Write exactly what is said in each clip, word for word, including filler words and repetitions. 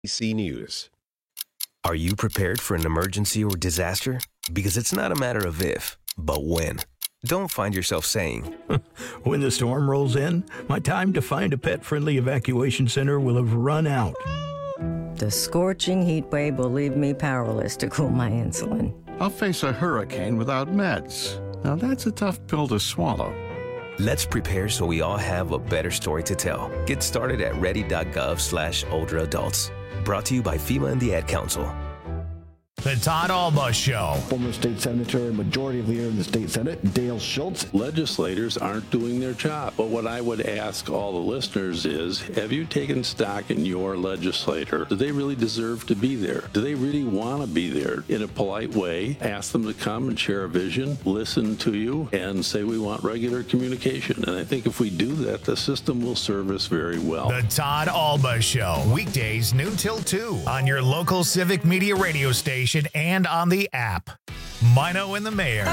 C News. Are you prepared for an emergency or disaster? Because it's not a matter of if, but when. Don't find yourself saying, when the storm rolls in, my time to find a pet-friendly evacuation center will have run out. The scorching heat wave will leave me powerless to cool my insulin. I'll face a hurricane without meds. Now that's a tough pill to swallow. Let's prepare so we all have a better story to tell. Get started at ready.gov slash older adults. Brought to you by FEMA and the Ad Council. The Todd Alba Show. Former state senator and majority leader in the state senate, Dale Schultz. Legislators aren't doing their job. But what I would ask all the listeners is, have you taken stock in your legislator? Do they really deserve to be there? Do they really want to be there? In a polite way, ask them to come and share a vision, listen to you, and say we want regular communication. And I think if we do that, the system will serve us very well. The Todd Alba Show. Weekdays noon till two on your local Civic Media radio station and on the app. Mino and the Mayor.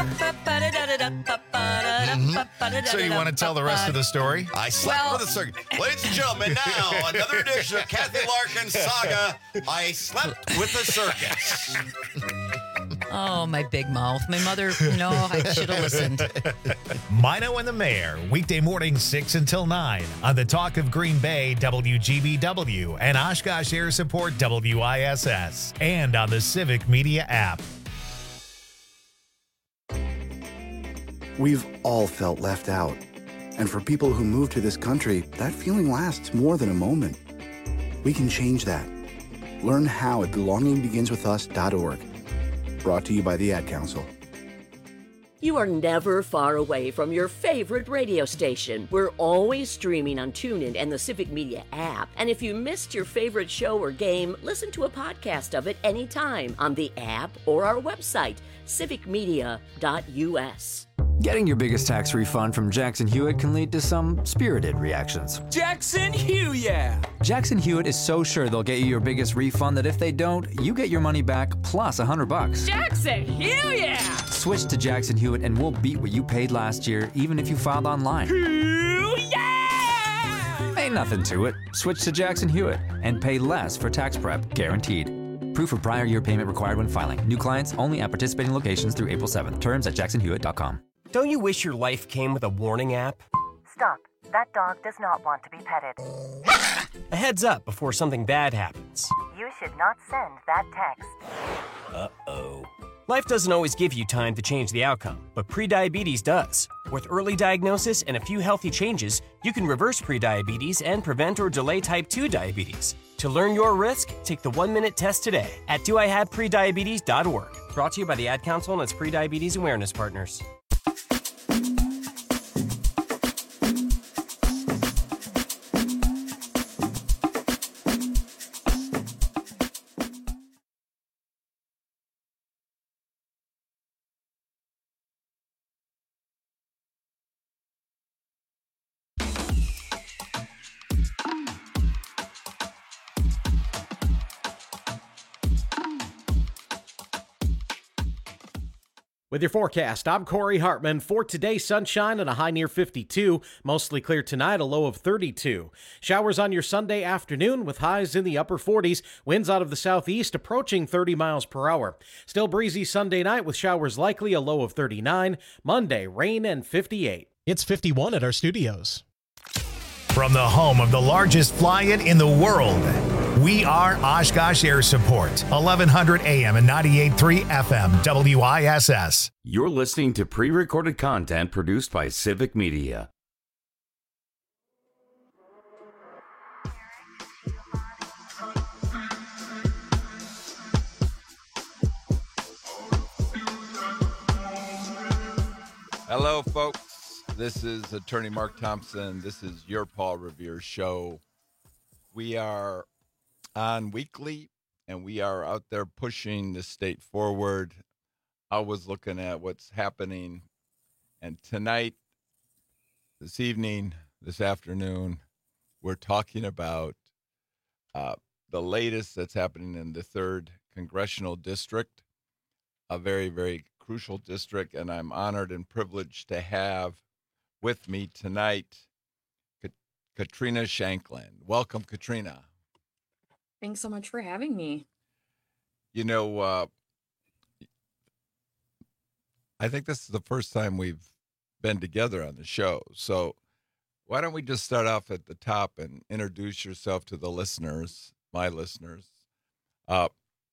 Mm-hmm. So you want to tell the rest of the story? I slept Well- with the circus. Ladies and gentlemen, now another edition of Kathy Larkin Saga. I slept with the circus. Oh, my big mouth. My mother, no, I should have listened. Mino and the Mayor, weekday morning six until nine on the Talk of Green Bay, W G B W, and Oshkosh Air Support, W I S S, and on the Civic Media app. We've all felt left out. And for people who move to this country, that feeling lasts more than a moment. We can change that. Learn how at belonging begins with us dot org. Brought to you by the Ad Council. You are never far away from your favorite radio station. We're always streaming on TuneIn and the Civic Media app. And if you missed your favorite show or game, listen to a podcast of it anytime on the app or our website, civic media dot u s. Getting your biggest tax refund from Jackson Hewitt can lead to some spirited reactions. Jackson Hewitt, yeah! Jackson Hewitt is so sure they'll get you your biggest refund that if they don't, you get your money back plus a hundred bucks. Jackson Hewitt, yeah! Switch to Jackson Hewitt and we'll beat what you paid last year, even if you filed online. Yeah! Ain't nothing to it. Switch to Jackson Hewitt and pay less for tax prep, guaranteed. Proof of prior year payment required when filing. New clients only at participating locations through April seventh. Terms at jackson hewitt dot com. Don't you wish your life came with a warning app? Stop. That dog does not want to be petted. A heads up before something bad happens. You should not send that text. Uh-oh. Life doesn't always give you time to change the outcome, but prediabetes does. With early diagnosis and a few healthy changes, you can reverse prediabetes and prevent or delay type two diabetes. To learn your risk, take the one-minute test today at do I have prediabetes dot org. Brought to you by the Ad Council and its prediabetes awareness partners. With your forecast, I'm Corey Hartman. For today, sunshine and a high near fifty-two. Mostly clear tonight, a low of thirty-two. Showers on your Sunday afternoon with highs in the upper forties. Winds out of the southeast approaching thirty miles per hour. Still breezy Sunday night with showers likely, a low of thirty-nine. Monday, rain and fifty-eight. It's fifty-one at our studios. From the home of the largest fly-in in the world, we are Oshkosh Air Support, eleven hundred A M and ninety-eight point three F M, W I S S. You're listening to pre-recorded content produced by Civic Media. Hello, folks. This is Attorney Mark Thompson. This is your Paul Revere show. We are on weekly, and we are out there pushing the state forward. I was looking at what's happening, and tonight, this evening, this afternoon, we're talking about uh, the latest that's happening in the third Congressional District, a very, very crucial district, and I'm honored and privileged to have with me tonight Katrina Shanklin. Welcome, Katrina. Thanks so much for having me. You know, uh, I think this is the first time we've been together on the show. So why don't we just start off at the top and introduce yourself to the listeners, my listeners. Uh,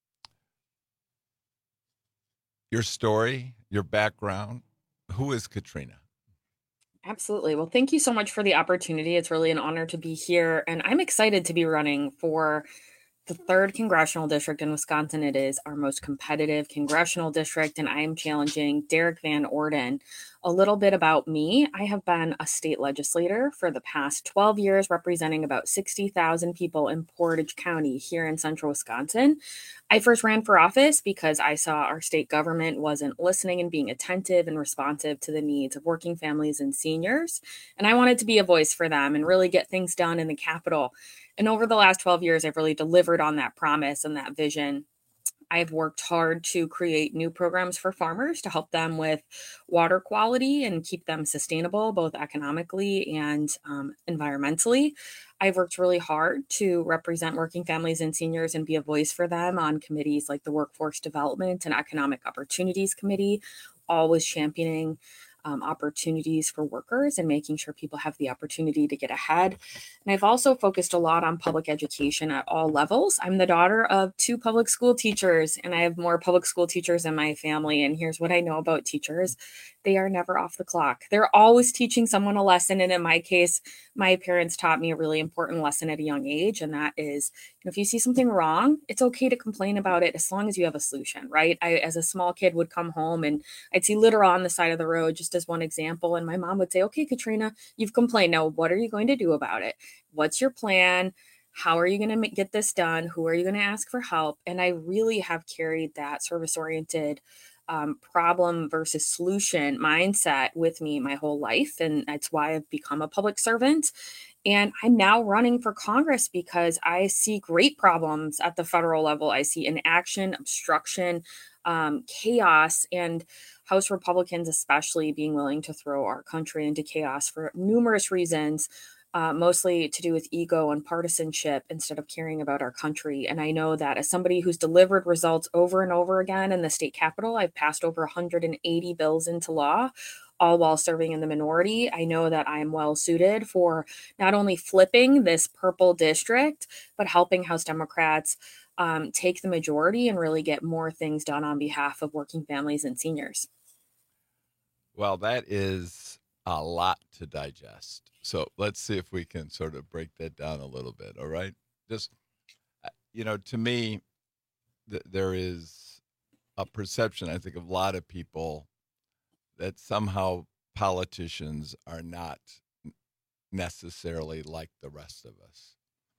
your story, your background. Who is Katrina? Absolutely. Well, thank you so much for the opportunity. It's really an honor to be here. And I'm excited to be running for the third congressional district in Wisconsin. It is our most competitive congressional district, and I am challenging Derek Van Orden. A little bit about me. I have been a state legislator for the past twelve years, representing about sixty thousand people in Portage County here in central Wisconsin. I first ran for office because I saw our state government wasn't listening and being attentive and responsive to the needs of working families and seniors. And I wanted to be a voice for them and really get things done in the Capitol. And over the last twelve years, I've really delivered on that promise and that vision. I've worked hard to create new programs for farmers to help them with water quality and keep them sustainable, both economically and um, environmentally. I've worked really hard to represent working families and seniors and be a voice for them on committees like the Workforce Development and Economic Opportunities Committee, always championing Um, opportunities for workers and making sure people have the opportunity to get ahead. And I've also focused a lot on public education at all levels. I'm the daughter of two public school teachers, and I have more public school teachers in my family. And here's what I know about teachers. They are never off the clock. They're always teaching someone a lesson. And in my case, my parents taught me a really important lesson at a young age. And that is, you know, if you see something wrong, it's okay to complain about it as long as you have a solution, right? I, as a small kid, would come home and I'd see litter on the side of the road, just as one example. And my mom would say, okay, Katrina, you've complained. Now, what are you going to do about it? What's your plan? How are you going to get this done? Who are you going to ask for help? And I really have carried that service-oriented um, problem versus solution mindset with me my whole life. And that's why I've become a public servant. And I'm now running for Congress because I see great problems at the federal level. I see inaction, obstruction, um, chaos, and House Republicans especially being willing to throw our country into chaos for numerous reasons, uh, mostly to do with ego and partisanship instead of caring about our country. And I know that as somebody who's delivered results over and over again in the state capitol, I've passed over one hundred eighty bills into law, all while serving in the minority. I know that I am well suited for not only flipping this purple district, but helping House Democrats um, take the majority and really get more things done on behalf of working families and seniors. Well, that is a lot to digest. So let's see if we can sort of break that down a little bit. All right. Just, you know, to me, th- there is a perception, I think, of a lot of people that somehow politicians are not necessarily like the rest of us.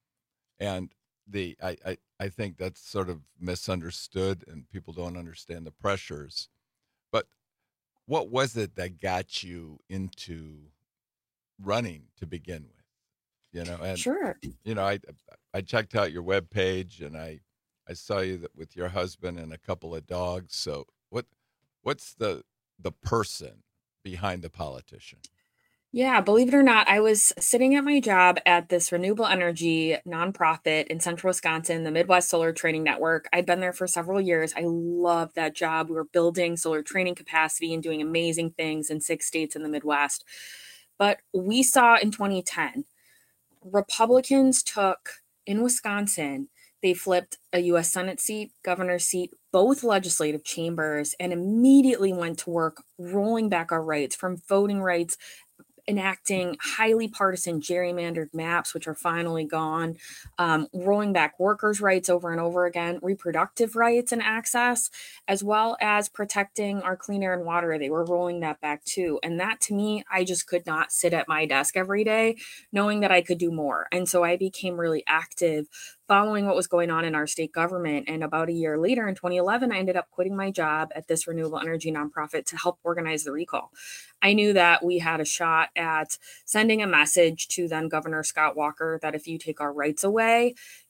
And the I, I, I think that's sort of misunderstood and people don't understand the pressures. But what was it that got you into running to begin with? You know, and sure. You know, I I checked out your webpage and I I saw you that with your husband and a couple of dogs. So what what's the the person behind the politician? Yeah, believe it or not, I was sitting at my job at this renewable energy nonprofit in central Wisconsin, the Midwest Solar Training Network. I'd been there for several years. I loved that job. We were building solar training capacity and doing amazing things in six states in the Midwest. But we saw in twenty ten, Republicans took in Wisconsin, they flipped a U S Senate seat, governor's seat, both legislative chambers, and immediately went to work rolling back our rights, from voting rights, enacting highly partisan gerrymandered maps, which are finally gone, um, rolling back workers' rights over and over again, reproductive rights and access, as well as protecting our clean air and water. They were rolling that back too. And that, to me, I just could not sit at my desk every day knowing that I could do more. And so I became really active following what was going on in our state government. And about a year later, in twenty eleven, I ended up quitting my job at this renewable energy nonprofit to help organize the recall. I knew that we had a shot at sending a message to then Governor Scott Walker that if you take our rights away,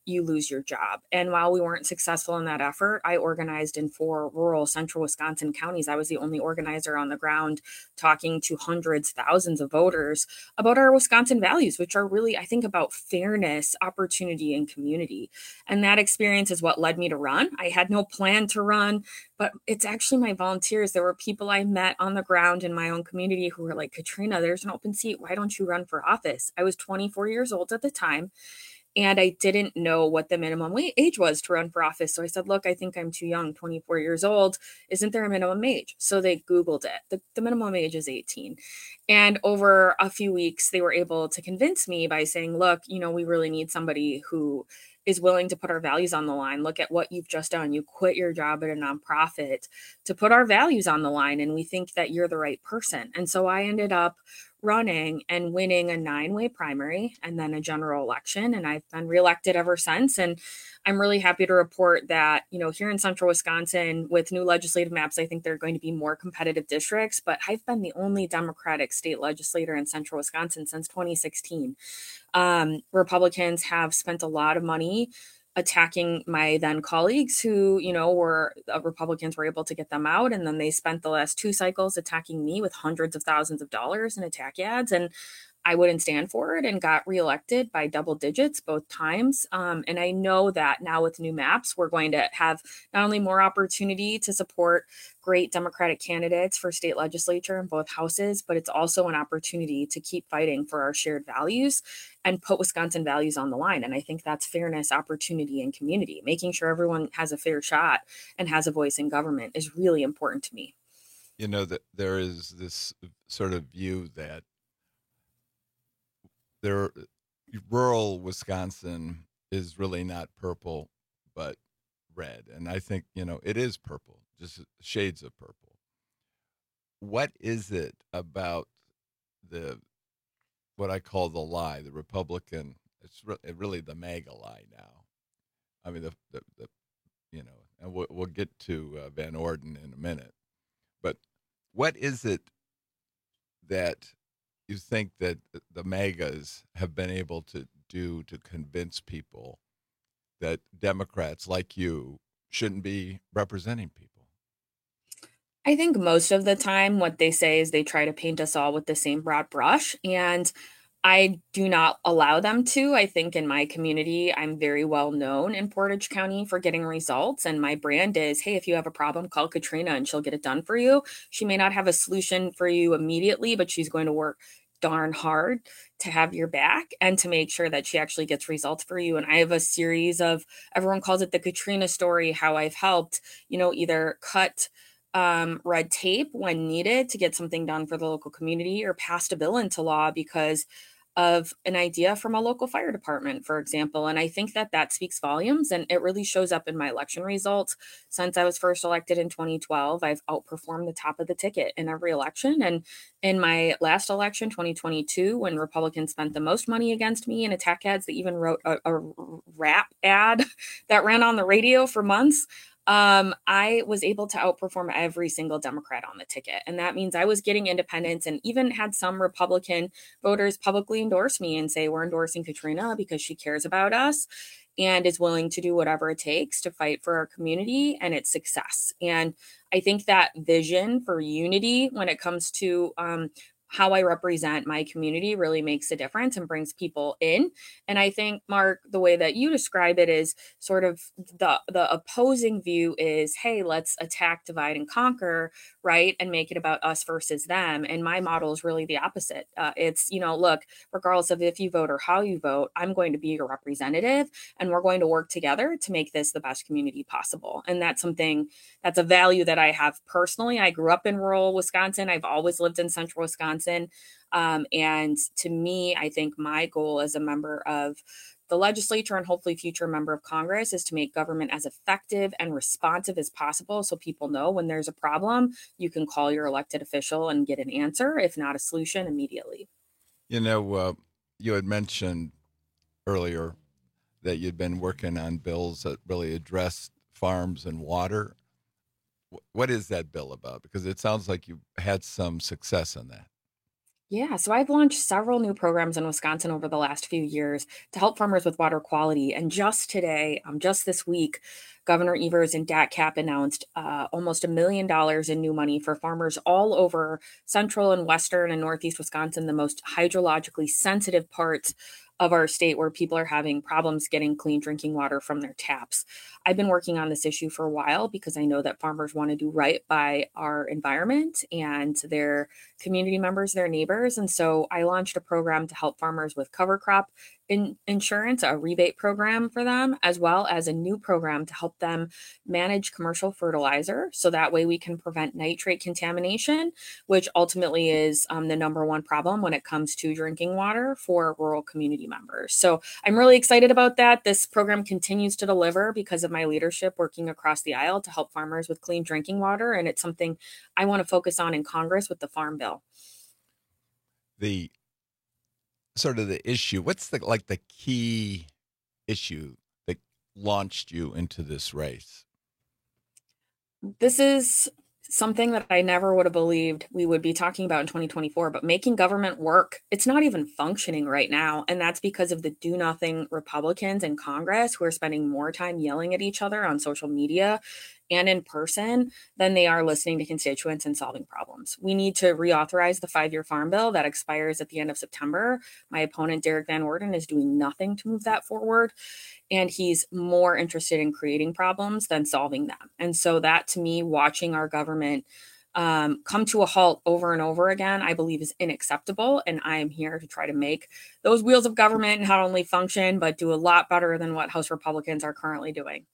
you lose your job. And while we weren't successful in that effort, I organized in four rural central Wisconsin counties. I was the only organizer on the ground talking to hundreds, thousands of voters about our Wisconsin values, which are really, I think, about fairness, opportunity, and community. And that experience is what led me to run. I had no plan to run, but it's actually my volunteers. There were people I met on the ground in my own community who were like, Katrina, there's an open seat. Why don't you run for office? I was twenty-four years old at the time, and I didn't know what the minimum wa- age was to run for office. So I said, look, I think I'm too young, twenty-four years old. Isn't there a minimum age? So they Googled it. The, the minimum age is eighteen. And over a few weeks, they were able to convince me by saying, look, you know, we really need somebody who is willing to put our values on the line. Look at what you've just done. You quit your job at a nonprofit to put our values on the line, and we think that you're the right person. And so I ended up running and winning a nine-way primary and then a general election, and I've been reelected ever since. And I'm really happy to report that, you know, here in central Wisconsin with new legislative maps, I think there are going to be more competitive districts, but I've been the only Democratic state legislator in central Wisconsin since twenty sixteen. Um, Republicans have spent a lot of money attacking my then colleagues who, you know, were uh, Republicans were able to get them out. And then they spent the last two cycles attacking me with hundreds of thousands of dollars in attack ads. And I wouldn't stand for it and got reelected by double digits both times. Um, and I know that now with new maps, we're going to have not only more opportunity to support great Democratic candidates for state legislature in both houses, but it's also an opportunity to keep fighting for our shared values and put Wisconsin values on the line. And I think that's fairness, opportunity, and community. Making sure everyone has a fair shot and has a voice in government is really important to me. You know, that there is this sort of view that there, rural Wisconsin is really not purple, but red. And I think, you know, it is purple, just shades of purple. What is it about the, what I call the lie, the Republican, it's re- really the MAGA lie now. I mean, the, the, the you know, and we'll, we'll get to uh, Van Orden in a minute. But what is it that you think that the MAGAs have been able to do to convince people that Democrats like you shouldn't be representing people? I think most of the time what they say is they try to paint us all with the same broad brush, and I do not allow them to. I think in my community, I'm very well known in Portage County for getting results. And my brand is, hey, if you have a problem, call Katrina and she'll get it done for you. She may not have a solution for you immediately, but she's going to work darn hard to have your back and to make sure that she actually gets results for you. And I have a series of, everyone calls it the Katrina story, how I've helped, you know, either cut um, red tape when needed to get something done for the local community or passed a bill into law because of an idea from a local fire department, for example. And I think that that speaks volumes, and it really shows up in my election results. Since I was first elected in twenty twelve, I've outperformed the top of the ticket in every election. And in my last election, twenty twenty-two, when Republicans spent the most money against me in attack ads, they even wrote a, a rap ad that ran on the radio for months. Um, I was able to outperform every single Democrat on the ticket. And that means I was getting independents, and even had some Republican voters publicly endorse me and say, we're endorsing Katrina because she cares about us and is willing to do whatever it takes to fight for our community and its success. And I think that vision for unity when it comes to um, how I represent my community really makes a difference and brings people in. And I think, Mark, the way that you describe it is sort of the, the opposing view is, hey, let's attack, divide, and conquer, right? And make it about us versus them. And my model is really the opposite. Uh, it's, you know, look, regardless of if you vote or how you vote, I'm going to be your representative, and we're going to work together to make this the best community possible. And that's something, that's a value that I have personally. I grew up in rural Wisconsin. I've always lived in central Wisconsin. Um, and to me, I think my goal as a member of the legislature and hopefully future member of Congress is to make government as effective and responsive as possible. So people know when there's a problem, you can call your elected official and get an answer, if not a solution, immediately. You know, uh, you had mentioned earlier that you'd been working on bills that really address farms and water. What is that bill about? Because it sounds like you had some success in that. Yeah, so I've launched several new programs in Wisconsin over the last few years to help farmers with water quality. And just today, um, just this week, Governor Evers and D A C Cap announced uh, almost a million dollars in new money for farmers all over central and western and northeast Wisconsin, the most hydrologically sensitive parts of our state where people are having problems getting clean drinking water from their taps. I've been working on this issue for a while because I know that farmers want to do right by our environment and their community members, their neighbors. And so I launched a program to help farmers with cover crop in insurance, a rebate program for them, as well as a new program to help them manage commercial fertilizer. So that way we can prevent nitrate contamination, which ultimately is um, the number one problem when it comes to drinking water for rural community members. So I'm really excited about that. This program continues to deliver because of my leadership working across the aisle to help farmers with clean drinking water. And it's something I want to focus on in Congress with the Farm Bill. The sort of the issue, what's the like the key issue that launched you into this race? This is something that I never would have believed we would be talking about in twenty twenty-four, but making government work, it's not even functioning right now. And that's because of the do nothing Republicans in Congress who are spending more time yelling at each other on social media and in person than they are listening to constituents and solving problems. We need to reauthorize the five-year farm bill that expires at the end of September. My opponent, Derek Van Orden, is doing nothing to move that forward. And he's more interested in creating problems than solving them. And so that, to me, watching our government um, come to a halt over and over again, I believe is unacceptable. And I am here to try to make those wheels of government not only function, but do a lot better than what House Republicans are currently doing.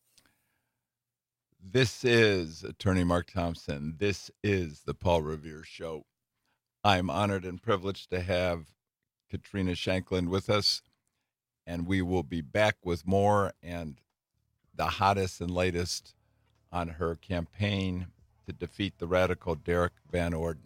This is Attorney Mark Thompson. This is the Paul Revere Show. I'm honored and privileged to have Katrina Shankland with us, and we will be back with more and the hottest and latest on her campaign to defeat the radical Derek Van Orden.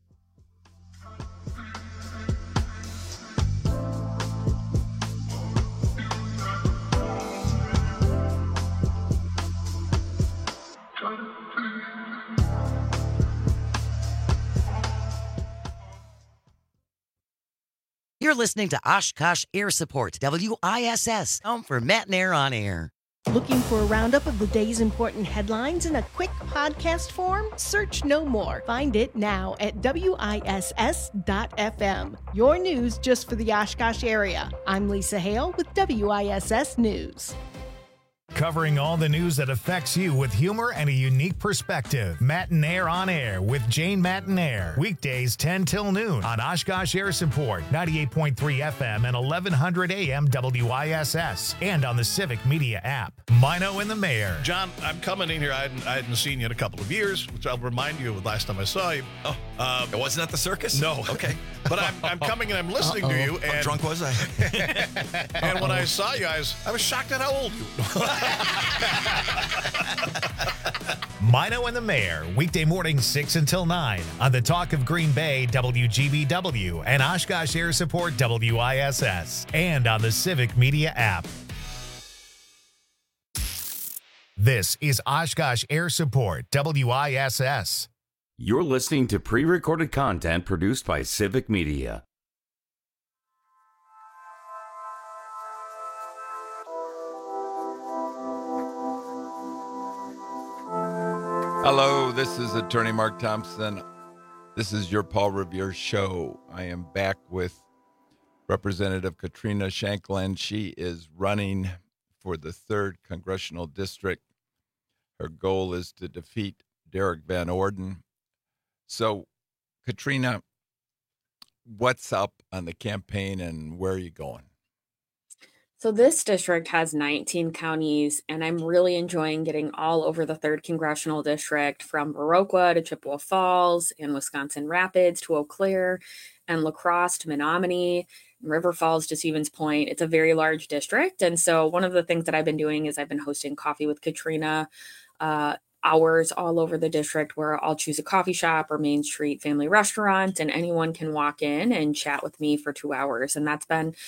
You're listening to Oshkosh Air Support, W I S S, home for Matt and Air on Air. Looking for a roundup of the day's important headlines in a quick podcast form? Search no more. Find it now at W I S S dot F M. Your news just for the Oshkosh area. I'm Lisa Hale with W I S S News. Covering all the news that affects you with humor and a unique perspective. Matt and Air on Air with Jane Matt and Air. Weekdays ten till noon on Oshkosh Air Support, ninety-eight point three F M and eleven hundred A M W I S S. And on the Civic Media app. Mino and the Mayor. John, I'm coming in here. I hadn't, I hadn't seen you in a couple of years, which I'll remind you of the last time I saw you. Oh, um, it wasn't at the circus? No. Okay. But I'm, I'm coming and I'm listening Uh-oh. to you. And, how drunk was I? And when I saw you guys, I was shocked at how old you were. Mino and the Mayor, weekday mornings six until nine on the Talk of Green Bay, W G B W, and Oshkosh Air Support, W I S S, and on the Civic Media app. This is Oshkosh Air Support, W I S S. You're listening to pre-recorded content produced by Civic Media. Hello, this is Attorney Mark Thompson. This is your Paul Revere Show. I am back with Representative Katrina Shankland. She is running for the third Congressional District. Her goal is to defeat Derek Van Orden. So, Katrina, what's up on the campaign and where are you going? So this district has nineteen counties, and I'm really enjoying getting all over the third Congressional District, from Viroqua to Chippewa Falls and Wisconsin Rapids to Eau Claire and La Crosse to Menominee, and River Falls to Stevens Point. It's a very large district. And so one of the things that I've been doing is I've been hosting Coffee with Katrina uh, hours all over the district, where I'll choose a coffee shop or Main Street family restaurant, and anyone can walk in and chat with me for two hours. And that's been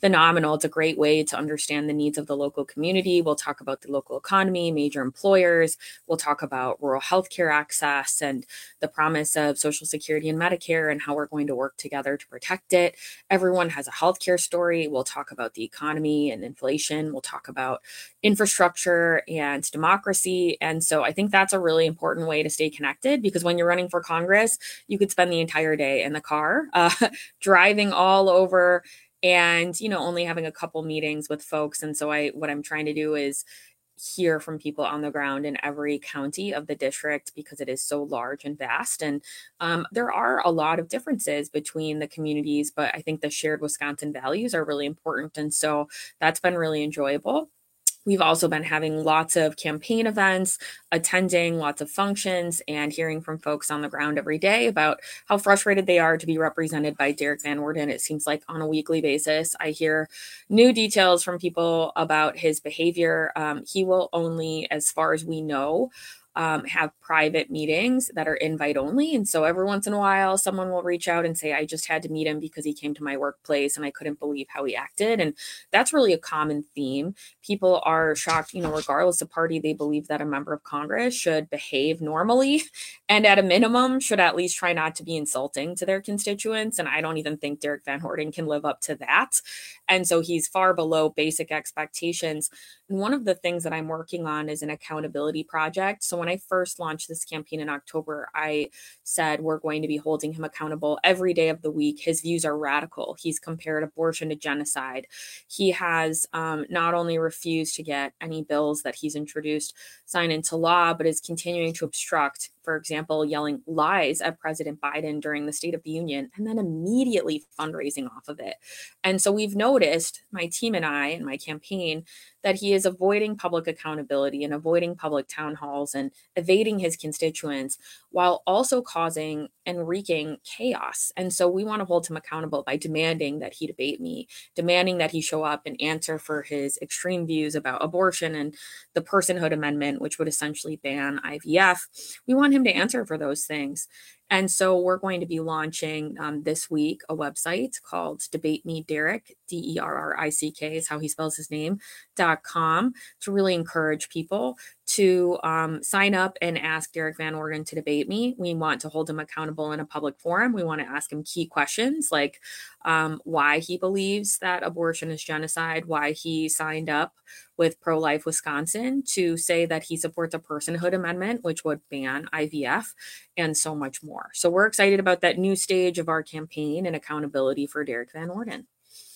phenomenal. It's a great way to understand the needs of the local community. We'll talk about the local economy, major employers. We'll talk about rural healthcare access and the promise of Social Security and Medicare and how we're going to work together to protect it. Everyone has a healthcare story. We'll talk about the economy and inflation. We'll talk about infrastructure and democracy. And so I think that's a really important way to stay connected, because when you're running for Congress, you could spend the entire day in the car, uh, driving all over and, you know, only having a couple meetings with folks. And so I, what I'm trying to do is hear from people on the ground in every county of the district, because it is so large and vast. And um, there are a lot of differences between the communities, but I think the shared Wisconsin values are really important. And so that's been really enjoyable. We've also been having lots of campaign events, attending lots of functions, and hearing from folks on the ground every day about how frustrated they are to be represented by Derek Van Orden. It seems like on a weekly basis, I hear new details from people about his behavior. Um, he will only, as far as we know, Um, have private meetings that are invite only. And so every once in a while, someone will reach out and say, I just had to meet him because he came to my workplace and I couldn't believe how he acted. And that's really a common theme. People are shocked, you know, regardless of party, they believe that a member of Congress should behave normally and at a minimum should at least try not to be insulting to their constituents. And I don't even think Derek Van Orden can live up to that. And so he's far below basic expectations. And one of the things that I'm working on is an accountability project. So when I first launched this campaign in October, I said we're going to be holding him accountable every day of the week. His views are radical. He's compared abortion to genocide. He has um, not only refused to get any bills that he's introduced signed into law, but is continuing to obstruct, for example, yelling lies at President Biden during the State of the Union and then immediately fundraising off of it. And so we've noticed, my team and I and my campaign, that he is avoiding public accountability and avoiding public town halls and evading his constituents while also causing and wreaking chaos. And so we want to hold him accountable by demanding that he debate me, demanding that he show up and answer for his extreme views about abortion and the personhood amendment, which would essentially ban I V F. We want him to answer for those things. And so we're going to be launching um, this week a website called Debate Me Derrick, D E R R I C K is how he spells his name, dot com, to really encourage people to um, sign up and ask Derek Van Orden to debate me. We want to hold him accountable in a public forum. We want to ask him key questions like um, why he believes that abortion is genocide, why he signed up with Pro-Life Wisconsin to say that he supports a personhood amendment, which would ban I V F, and so much more. So we're excited about that new stage of our campaign and accountability for Derek Van Orden.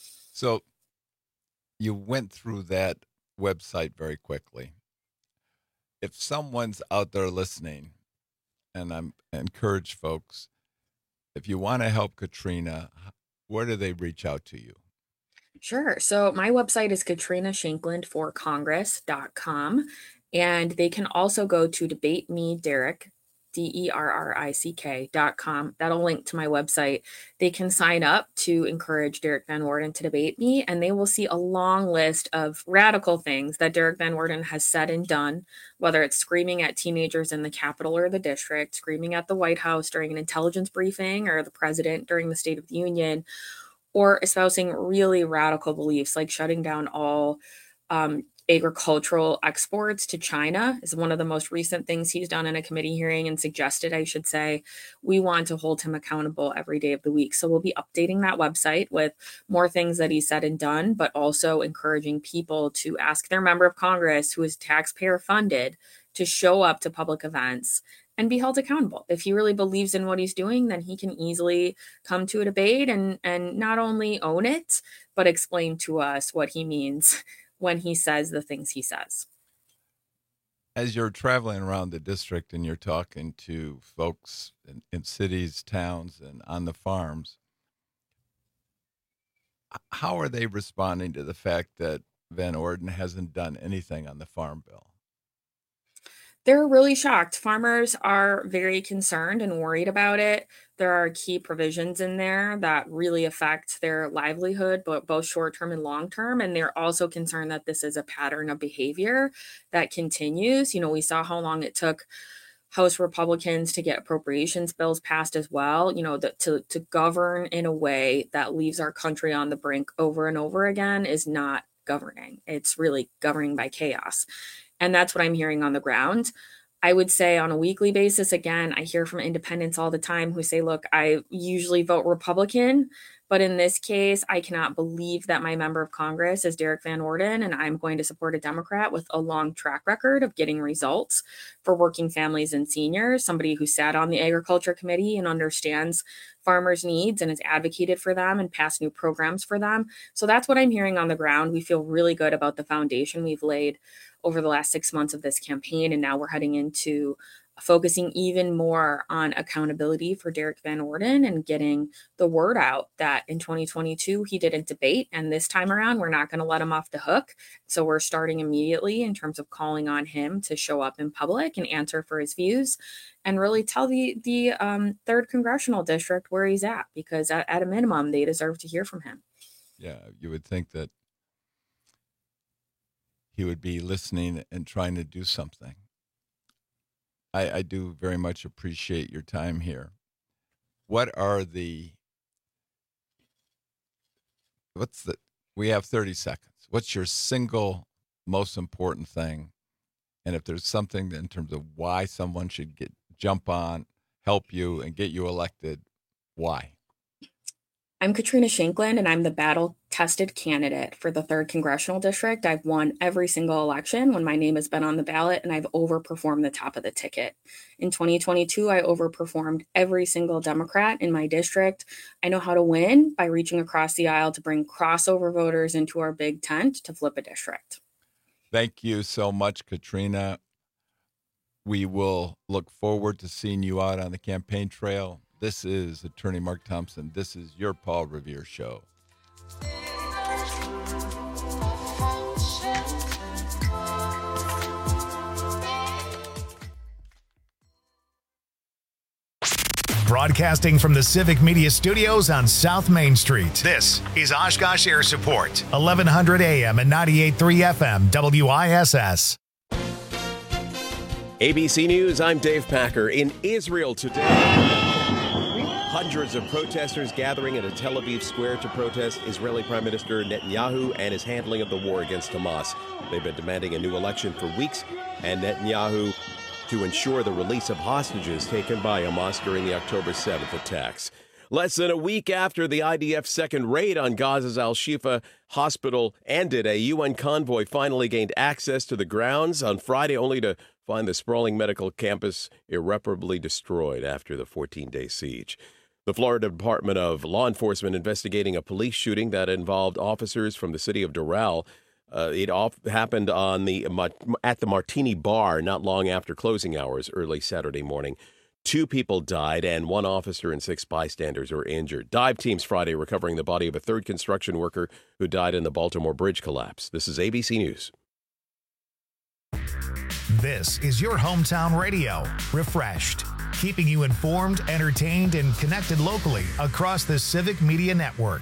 So you went through that website very quickly. If someone's out there listening, and I'm I encourage folks, if you want to help Katrina, where do they reach out to you? Sure. So my website is katrina shankland for congress dot com. And they can also go to Debate Me Derrick, D E R R I C K dot com. That'll link to my website. They can sign up to encourage Derek Van Orden to debate me, and they will see a long list of radical things that Derek Van Orden has said and done, whether it's screaming at teenagers in the Capitol or the district, screaming at the White House during an intelligence briefing, or the president during the State of the Union, or espousing really radical beliefs like shutting down all um, agricultural exports to China is one of the most recent things he's done in a committee hearing and suggested, I should say. We want to hold him accountable every day of the week. So we'll be updating that website with more things that he said and done, but also encouraging people to ask their member of Congress, who is taxpayer funded, to show up to public events and be held accountable. If he really believes in what he's doing, then he can easily come to a debate and, and not only own it, but explain to us what he means when he says the things he says. As you're traveling around the district and you're talking to folks in, in cities, towns, and on the farms, how are they responding to the fact that Van Orden hasn't done anything on the farm bill? They're really shocked. Farmers are very concerned and worried about it. There are key provisions in there that really affect their livelihood, but both short-term and long-term. And they're also concerned that this is a pattern of behavior that continues. You know, we saw how long it took House Republicans to get appropriations bills passed as well, you know, the, to, to govern in a way that leaves our country on the brink over and over again is not governing. It's really governing by chaos. And that's what I'm hearing on the ground. I would say on a weekly basis, again, I hear from independents all the time who say, look, I usually vote Republican, but in this case, I cannot believe that my member of Congress is Derek Van Orden, and I'm going to support a Democrat with a long track record of getting results for working families and seniors, somebody who sat on the Agriculture Committee and understands farmers' needs and has advocated for them and passed new programs for them. So that's what I'm hearing on the ground. We feel really good about the foundation we've laid over the last six months of this campaign, and now we're heading into focusing even more on accountability for Derek Van Orden and getting the word out that in twenty twenty-two he didn't debate, and this time around we're not going to let him off the hook. So we're starting immediately in terms of calling on him to show up in public and answer for his views and really tell the the um, third congressional district where he's at, because at, at a minimum they deserve to hear from him. Yeah, you would think that he would be listening and trying to do something. I, I do very much appreciate your time here. What are the, what's the, we have thirty seconds. What's your single most important thing? And if there's something in terms of why someone should get, jump on, help you and get you elected, why? I'm Katrina Shankland, and I'm the battle-tested candidate for the third Congressional District. I've won every single election when my name has been on the ballot, and I've overperformed the top of the ticket. In twenty twenty-two, I overperformed every single Democrat in my district. I know how to win by reaching across the aisle to bring crossover voters into our big tent to flip a district. Thank you so much, Katrina. We will look forward to seeing you out on the campaign trail. This is Attorney Mark Thompson. This is your Paul Revere Show. Broadcasting from the Civic Media Studios on South Main Street. This is Oshkosh Air Support, eleven hundred A M and ninety-eight point three F M, W I S S. A B C News, I'm Dave Packer. In Israel today, hundreds of protesters gathering at a Tel Aviv square to protest Israeli Prime Minister Netanyahu and his handling of the war against Hamas. They've been demanding a new election for weeks, and Netanyahu to ensure the release of hostages taken by Hamas during the October seventh attacks. Less than a week after the I D F's second raid on Gaza's Al-Shifa hospital ended, a U N convoy finally gained access to the grounds on Friday, only to find the sprawling medical campus irreparably destroyed after the fourteen-day siege. The Florida Department of Law Enforcement investigating a police shooting that involved officers from the city of Doral. Uh, it off, happened on the at the Martini Bar not long after closing hours early Saturday morning. Two people died and one officer and six bystanders were injured. Dive teams Friday recovering the body of a third construction worker who died in the Baltimore Bridge collapse. This is A B C News. This is your hometown radio, Refreshed, keeping you informed, entertained, and connected locally across the Civic Media Network.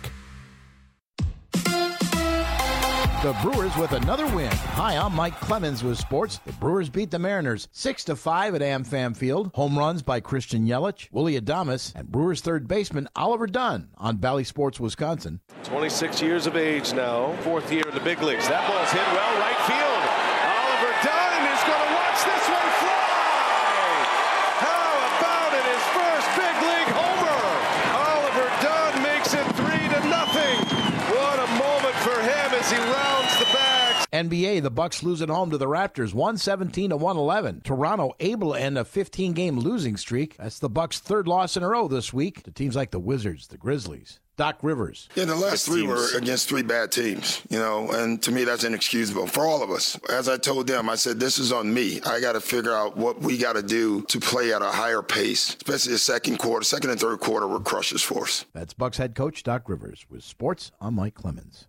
The Brewers with another win. Hi, I'm Mike Clemens with sports. The Brewers beat the Mariners six to five at AmFam Field. Home runs by Christian Yelich, Willie Adames, and Brewers third baseman Oliver Dunn on Bally Sports Wisconsin. twenty-six years of age now, fourth year in the big leagues. That ball's hit well right field. Oliver Dunn is going to watch this one fly. How about it? His first big league homer. Oliver Dunn makes it three to nothing. What a moment for him as he rounds the bags. N B A, the Bucks lose at home to the Raptors, one seventeen to one eleven. Toronto able to end a fifteen-game losing streak. That's the Bucks' third loss in a row this week to teams like the Wizards, the Grizzlies. Doc Rivers. Yeah, the last three were against three bad teams, you know, and to me that's inexcusable for all of us. As I told them, I said, this is on me. I got to figure out what we got to do to play at a higher pace, especially the second quarter. Second and third quarter were crushers for us. That's Bucks head coach Doc Rivers. With sports, I'm Mike Clemens.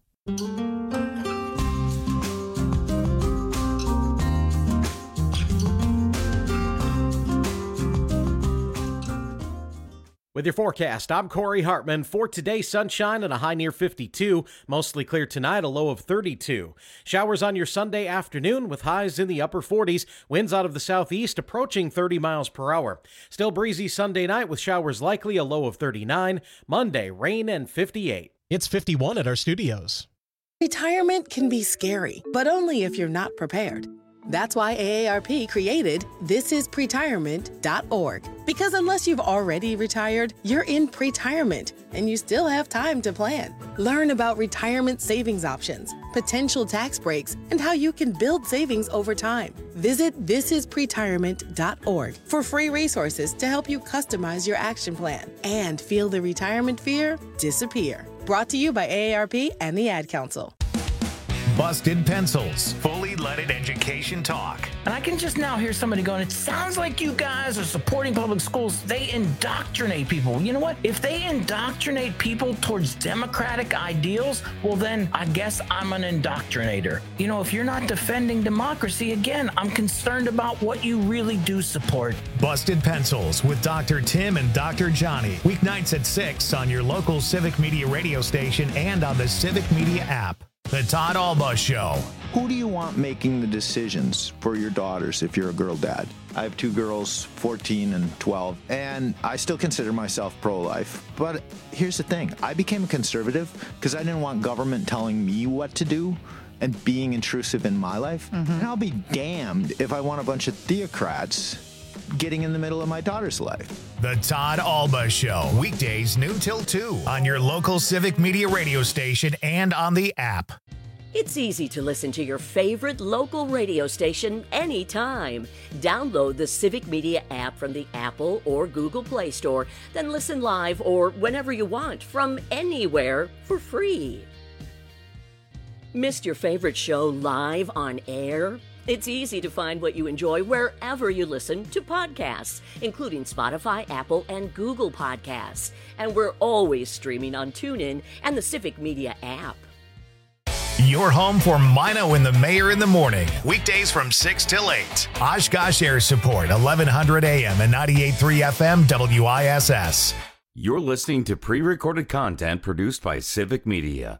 With your forecast, I'm Corey Hartman. For today, sunshine and a high near fifty-two. Mostly clear tonight, a low of thirty-two. Showers on your Sunday afternoon with highs in the upper forties. Winds out of the southeast approaching thirty miles per hour. Still breezy Sunday night with showers likely, a low of thirty-nine. Monday, rain and fifty-eight. It's fifty-one at our studios. Retirement can be scary, but only if you're not prepared. That's why A A R P created this is pretirement dot org. Because unless you've already retired, you're in pretirement, and you still have time to plan. Learn about retirement savings options, potential tax breaks, and how you can build savings over time. Visit this is pretirement dot org for free resources to help you customize your action plan and feel the retirement fear disappear. Brought to you by A A R P and the Ad Council. Busted Pencils, fully leaded education talk. And I can just now hear somebody going, it sounds like you guys are supporting public schools. They indoctrinate people. You know what? If they indoctrinate people towards democratic ideals, well, then I guess I'm an indoctrinator. You know, if you're not defending democracy, again, I'm concerned about what you really do support. Busted Pencils with Doctor Tim and Doctor Johnny. Weeknights at six on your local Civic Media radio station and on the Civic Media app. The Todd Alba Show. Who do you want making the decisions for your daughters if you're a girl dad? I have two girls, fourteen and twelve, and I still consider myself pro-life. But here's the thing. I became a conservative because I didn't want government telling me what to do and being intrusive in my life. Mm-hmm. And I'll be damned if I want a bunch of theocrats getting in the middle of my daughter's life. The Todd Alba Show, weekdays noon till two on your local Civic Media radio station and on the app. It's easy to listen to your favorite local radio station anytime. Download the Civic Media app from the Apple or Google Play Store, then listen live or whenever you want from anywhere for free. Missed your favorite show live on air? It's easy to find what you enjoy wherever you listen to podcasts, including Spotify, Apple, and Google Podcasts. And we're always streaming on TuneIn and the Civic Media app. Your home for Mino and the Mayor in the morning. Weekdays from six till eight. Oshkosh Air Support, eleven hundred A M and ninety-eight point three F M W I S S. You're listening to pre-recorded content produced by Civic Media.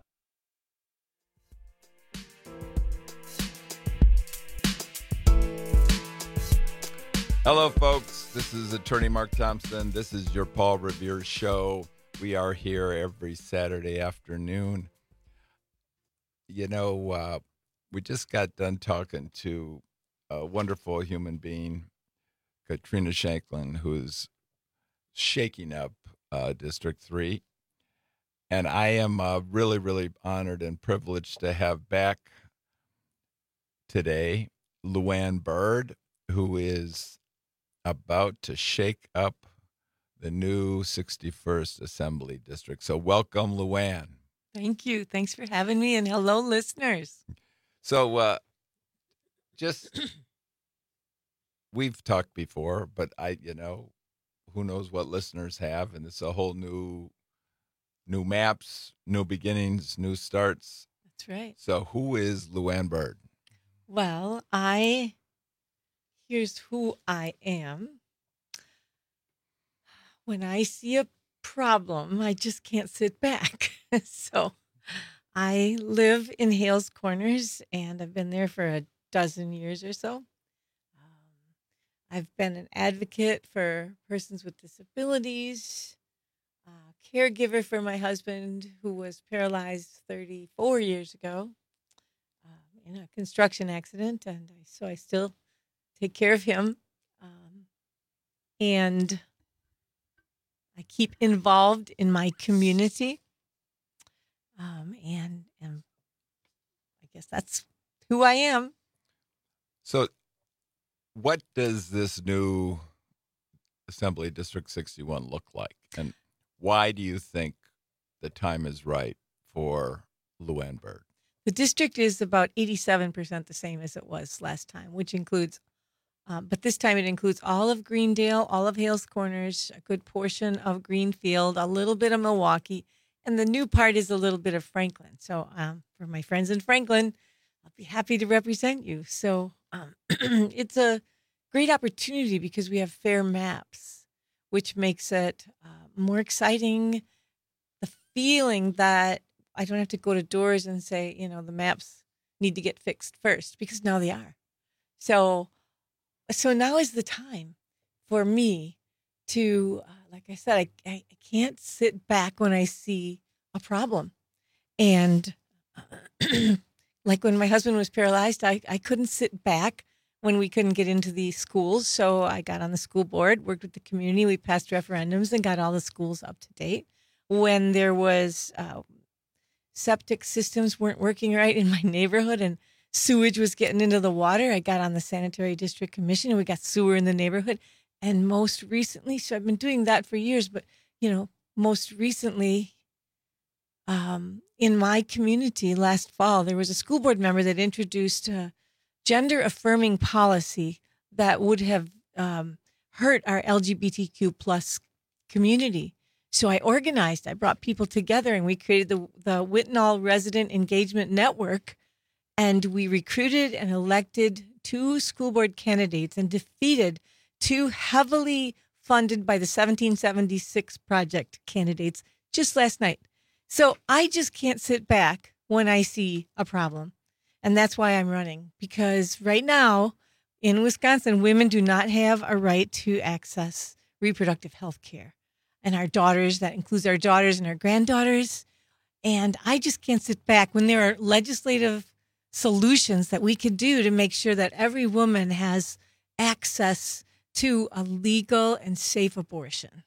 Hello, folks. This is Attorney Mark Thompson. This is your Paul Revere Show. We are here every Saturday afternoon. You know, uh, we just got done talking to a wonderful human being, Katrina Shanklin, who's shaking up uh, District three. And I am uh, really, really honored and privileged to have back today Luann Byrd, who is about to shake up the new sixty-first Assembly District. So welcome, Luann. Thank you. Thanks for having me, and hello, listeners. So uh, just, we've talked before, but I, you know, who knows what listeners have, and it's a whole new, new maps, new beginnings, new starts. That's right. So who is Luann Byrd? Well, I... Here's who I am. When I see a problem, I just can't sit back. So I live in Hales Corners, and I've been there for a dozen years or so. Um, I've been an advocate for persons with disabilities, a caregiver for my husband who was paralyzed thirty-four years ago um, in a construction accident, and I, so I still take care of him. Um, and I keep involved in my community. Um, and, and I guess that's who I am. So what does this new Assembly District sixty-one look like? And why do you think the time is right for Luann Byrd? The district is about eighty-seven percent the same as it was last time, which includes Um, but this time it includes all of Greendale, all of Hales Corners, a good portion of Greenfield, a little bit of Milwaukee, and the new part is a little bit of Franklin. So um, for my friends in Franklin, I'll be happy to represent you. So um, it's a great opportunity because we have fair maps, which makes it uh, more exciting, the feeling that I don't have to go to doors and say, you know, the maps need to get fixed first, because now they are. So, so now is the time for me to, uh, like I said, I, I, I can't sit back when I see a problem. And like when my husband was paralyzed, I, I couldn't sit back when we couldn't get into the schools. So I got on the school board, worked with the community. We passed referendums and got all the schools up to date. When there was uh, septic systems weren't working right in my neighborhood and sewage was getting into the water, I got on the sanitary district commission and we got sewer in the neighborhood. And most recently, so I've been doing that for years, but, you know, most recently, um, in my community last fall, there was a school board member that introduced a gender affirming policy that would have um, hurt our L G B T Q plus community. So I organized, I brought people together, and we created the, the Whitnall Resident Engagement Network, and we recruited and elected two school board candidates and defeated two heavily funded by the seventeen seventy-six Project candidates just last night. So I just can't sit back when I see a problem. And that's why I'm running, because right now in Wisconsin, women do not have a right to access reproductive health care. And our daughters, that includes our daughters and our granddaughters. And I just can't sit back when there are legislative solutions that we could do to make sure that every woman has access to a legal and safe abortion.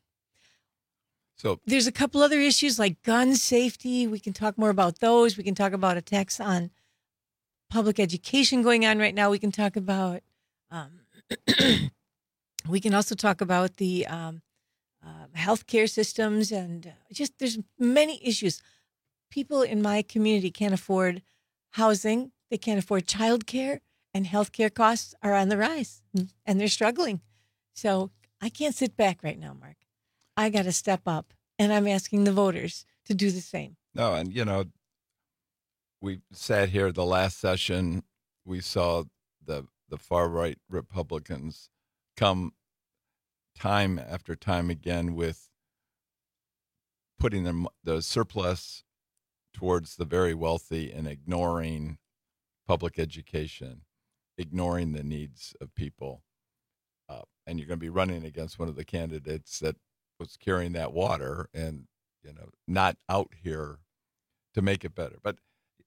So there's a couple other issues like gun safety. We can talk more about those. We can talk about attacks on public education going on right now. We can talk about, um, we can also talk about the um, uh, healthcare systems, and uh, just there's many issues. People in my community can't afford housing. They can't afford childcare, and healthcare costs are on the rise, and they're struggling. So I can't sit back right now, Mark. I got to step up, and I'm asking the voters to do the same. No, and, you know, we sat here the last session. We saw the the far-right Republicans come time after time again with putting the, the surplus towards the very wealthy and ignoring public education, ignoring the needs of people. Uh, and you're going to be running against one of the candidates that was carrying that water and, you know, not out here to make it better. But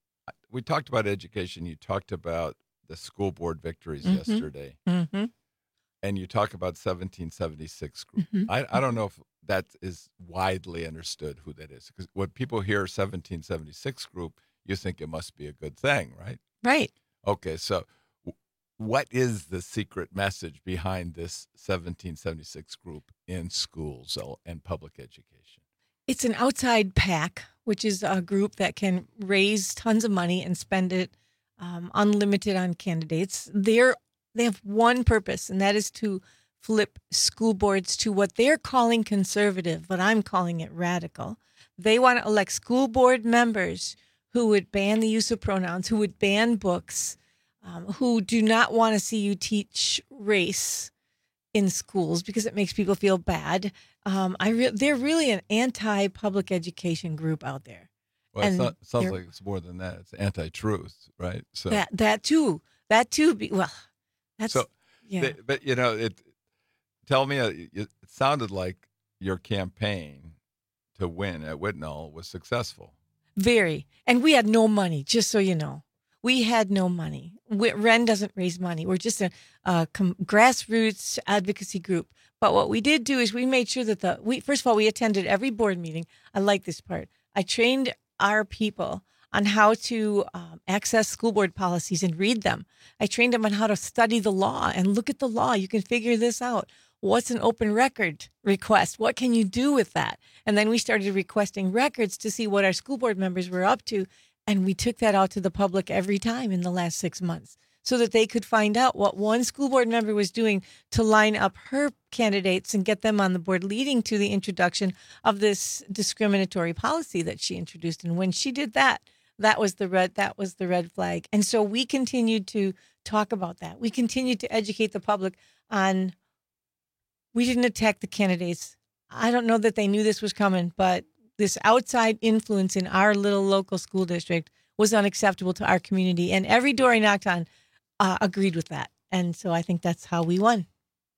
we talked about education. You talked about the school board victories Mm-hmm. yesterday. Mm-hmm. And you talk about seventeen seventy-six group. Mm-hmm. I, I don't know if that is widely understood who that is. Because when people hear seventeen seventy-six group, you think it must be a good thing, right? Right. Okay, so w- what is the secret message behind this seventeen seventy-six group in schools and public education? It's an outside PAC, which is a group that can raise tons of money and spend it um, unlimited on candidates. They're They have one purpose, and that is to flip school boards to what they're calling conservative, but I'm calling it radical. They want to elect school board members who would ban the use of pronouns, who would ban books, um, who do not want to see you teach race in schools because it makes people feel bad. Um, I re- they're really an anti-public education group out there. Well, And it so- sounds they're- like it's more than that. It's anti-truth, right? So That that too, that too. Be, well, that's So, yeah. but, but you know, it. Tell me, uh, it, it sounded like your campaign to win at Whitnall was successful. Very. And we had no money, just so you know. We had no money. We, Ren doesn't raise money. We're just a, a com- grassroots advocacy group. But what we did do is we made sure that the, we first of all, we attended every board meeting. I like this part. I trained our people on how to um, access school board policies and read them. I trained them on how to study the law and look at the law. You can figure this out. What's an open record request? What can you do with that? And then we started requesting records to see what our school board members were up to. And we took that out to the public every time in the last six months so that they could find out what one school board member was doing to line up her candidates and get them on the board, leading to the introduction of this discriminatory policy that she introduced. And when she did that, that was the red, that was the red flag. And so we continued to talk about that. We continued to educate the public on, we didn't attack the candidates I don't know that they knew this was coming, but this outside influence in our little local school district was unacceptable to our community. And every door I knocked on uh, agreed with that. And so I think that's how we won.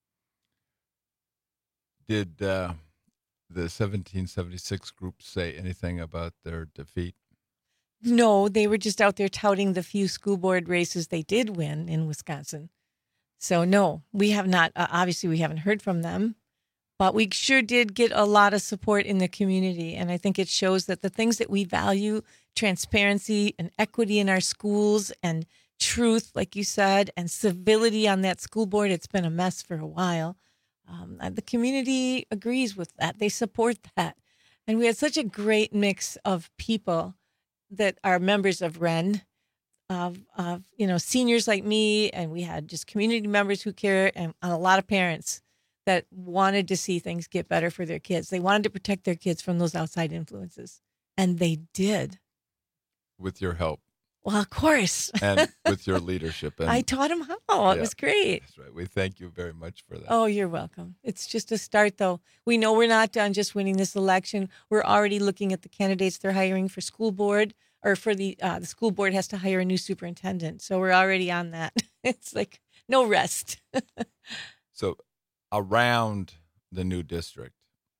Did uh, the seventeen seventy-six group say anything about their defeat? No, they were just out there touting the few school board races they did win in Wisconsin. So no, we have not, uh, obviously we haven't heard from them, but we sure did get a lot of support in the community. And I think it shows that the things that we value, transparency and equity in our schools and truth, like you said, and civility on that school board, it's been a mess for a while. Um, the community agrees with that. They support that. And we had such a great mix of people that are members of R E N, of, of, you know, seniors like me, and we had just community members who care, and a lot of parents that wanted to see things get better for their kids. They wanted to protect their kids from those outside influences, and they did. With your help. Well, of course. And with your leadership. And, I taught them how. It yeah, was great. That's right. We thank you very much for that. Oh, you're welcome. It's just a start, though. We know we're not done just winning this election. We're already looking at the candidates they're hiring for school board, or for the uh, the school board has to hire a new superintendent. So we're already on that. It's like no rest. So around the new district,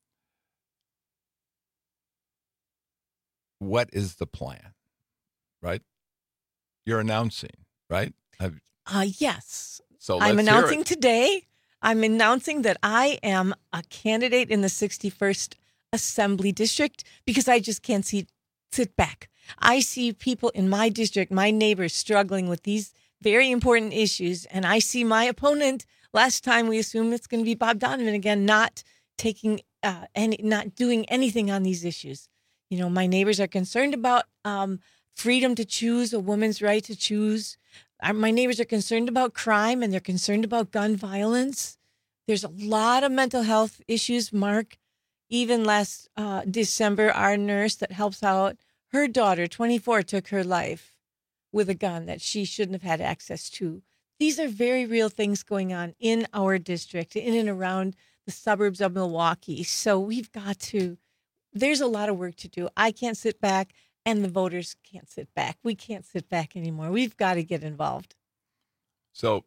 what is the plan, right? You're announcing, right? Have, uh, yes. So I'm let's announcing hear it. today, I'm announcing that I am a candidate in the sixty-first Assembly District because I just can't see, sit back. I see people in my district, my neighbors, struggling with these very important issues. And I see my opponent, last time we assume it's going to be Bob Donovan again, not taking uh, any, not doing anything on these issues. You know, my neighbors are concerned about um, freedom to choose, a woman's right to choose. Uh, my neighbors are concerned about crime, and they're concerned about gun violence. There's a lot of mental health issues, Mark. Even last uh, December, our nurse that helps out, her daughter, twenty-four, took her life with a gun that she shouldn't have had access to. These are very real things going on in our district, in and around the suburbs of Milwaukee. So we've got to, there's a lot of work to do. I can't sit back, and the voters can't sit back. We can't sit back anymore. We've got to get involved. So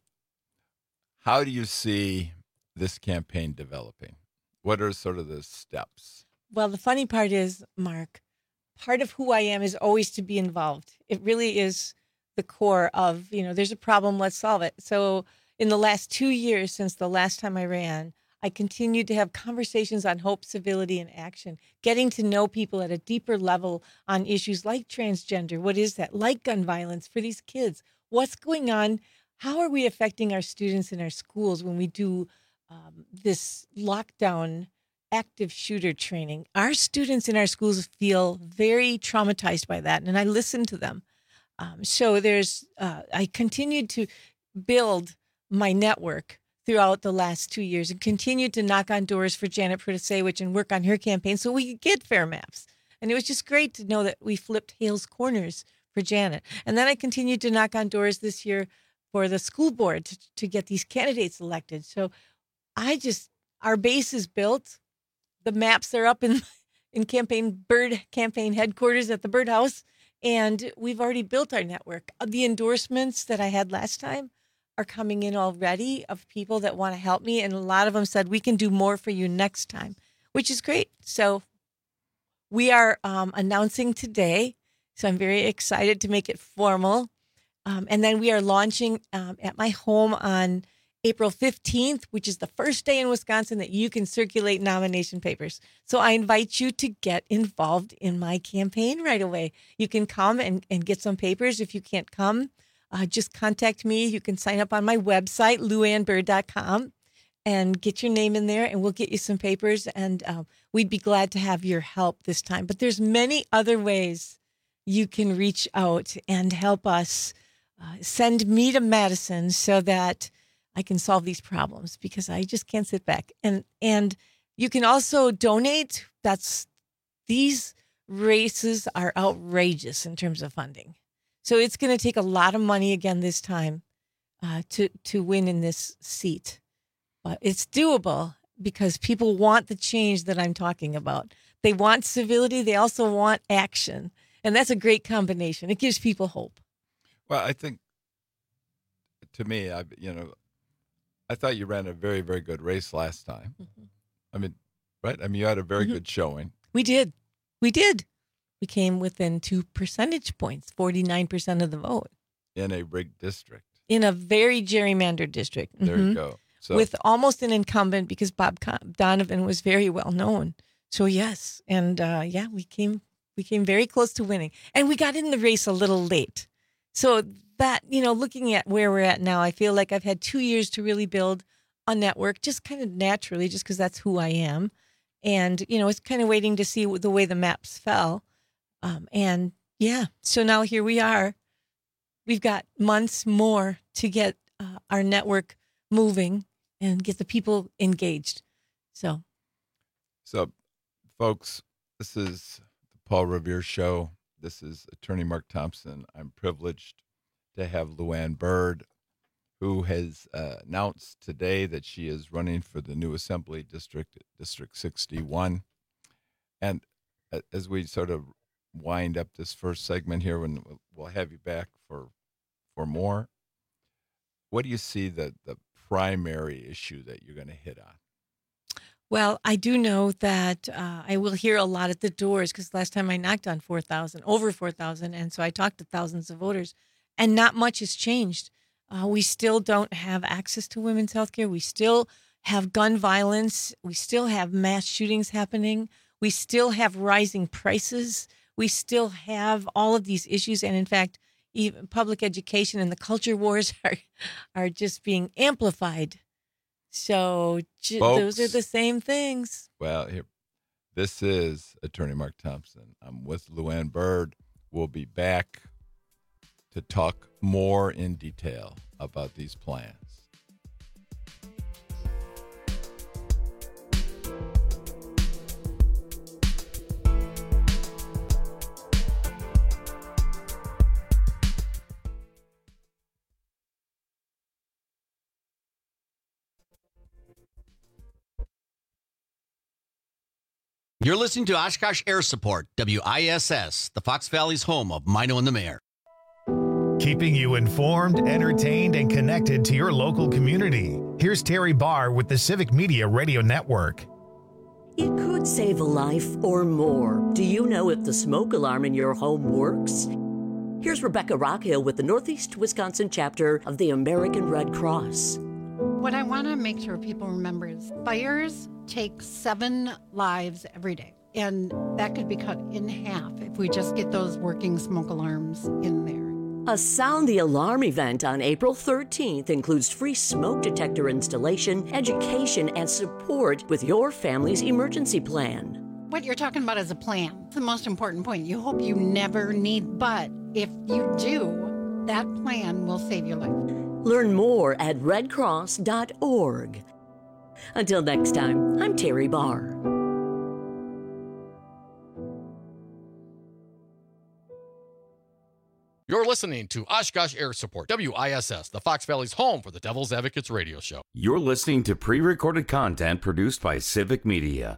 how do you see this campaign developing? What are sort of the steps? Well, the funny part is, Mark, part of who I am is always to be involved. It really is the core of, you know, there's a problem, let's solve it. So in the last two years since the last time I ran, I continued to have conversations on hope, civility, and action, getting to know people at a deeper level on issues like transgender. What is that? Like gun violence for these kids. What's going on? How are we affecting our students in our schools when we do um, this lockdown active shooter training? Our students in our schools feel very traumatized by that, and I listen to them. Um, so there's, uh, I continued to build my network throughout the last two years and continued to knock on doors for Janet Protasewicz and work on her campaign so we could get fair maps. And it was just great to know that we flipped Hales Corners for Janet. And then I continued to knock on doors this year for the school board to, to get these candidates elected. So I just, our base is built. The maps are up in, in campaign Bird campaign headquarters at the Birdhouse. And we've already built our network. The endorsements that I had last time are coming in already of people that want to help me. And a lot of them said, we can do more for you next time, which is great. So we are um, announcing today. So I'm very excited to make it formal. Um, and then we are launching um, at my home on April fifteenth, which is the first day in Wisconsin that you can circulate nomination papers. So I invite you to get involved in my campaign right away. You can come and, and get some papers. If you can't come, uh, just contact me. You can sign up on my website, lou ann bird dot com, and get your name in there, and we'll get you some papers. And uh, we'd be glad to have your help this time. But there's many other ways you can reach out and help us. Uh, send me to Madison so that I can solve these problems, because I just can't sit back. And and you can also donate. That's, these races are outrageous in terms of funding. So it's going to take a lot of money again this time uh, to, to win in this seat. But it's doable. because people want the change that I'm talking about. They want civility. They also want action. And that's a great combination. It gives people hope. Well, I think, to me, I you know, I thought you ran a very, very good race last time. Mm-hmm. I mean, right? I mean, you had a very mm-hmm. good showing. We did. We did. We came within two percentage points, forty-nine percent of the vote. In a rigged district. In a very gerrymandered district. There mm-hmm. you go. So, with almost an incumbent because Bob Donovan was very well known. So, yes. And, uh, yeah, we came we came very close to winning. And we got in the race a little late. So that, you know, looking at where we're at now, I feel like I've had two years to really build a network, just kind of naturally, just because that's who I am. And, you know, it's kind of waiting to see the way the maps fell. Um, and, yeah, so now here we are. We've got months more to get uh, our network moving and get the people engaged. So, so, folks, this is the Paul Revere Show. This is Attorney Mark Thompson. I'm privileged to have Luann Byrd, who has uh, announced today that she is running for the new Assembly District, District sixty-one. And uh, as we sort of wind up this first segment here, when we'll have you back for for more, what do you see the, the primary issue that you're going to hit on? Well, I do know that uh, I will hear a lot at the doors because last time I knocked on four thousand, over four thousand, and so I talked to thousands of voters, and not much has changed. Uh, we still don't have access to women's health care. We still have gun violence. We still have mass shootings happening. We still have rising prices. We still have all of these issues, and in fact, even public education and the culture wars are are just being amplified. So j- Folks, those are the same things. Well, here, this is Attorney Mark Thompson. I'm with Luann Byrd. We'll be back to talk more in detail about these plans. You're listening to Oshkosh Air Support, W I S S, the Fox Valley's home of Mino and the Mayor. Keeping you informed, entertained, and connected to your local community. Here's Terry Barr with the Civic Media Radio Network. It could save a life or more. Do you know if the smoke alarm in your home works? Here's Rebecca Rockhill with the Northeast Wisconsin chapter of the American Red Cross. What I want to make sure people remember is fires take seven lives every day. And that could be cut in half if we just get those working smoke alarms in there. A Sound the Alarm event on April thirteenth includes free smoke detector installation, education, and support with your family's emergency plan. What you're talking about is a plan. It's the most important point. You hope you never need, but if you do, that plan will save your life. Learn more at red cross dot org. Until next time, I'm Terry Barr. You're listening to Oshkosh Air Support, W I S S, the Fox Valley's home for the Devil's Advocates radio show. You're listening to pre-recorded content produced by Civic Media.